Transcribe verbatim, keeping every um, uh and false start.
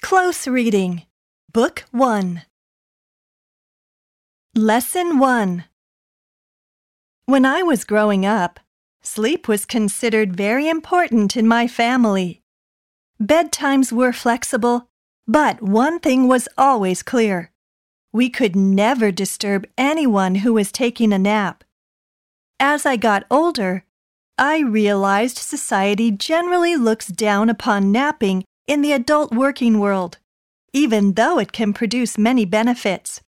Close Reading, Book one. Lesson one. When I was growing up, sleep was considered very important in my family. Bedtimes were flexible, but one thing was always clear. We could never disturb anyone who was taking a nap. As I got older, I realized society generally looks down upon napping in the adult working world, even though it can produce many benefits.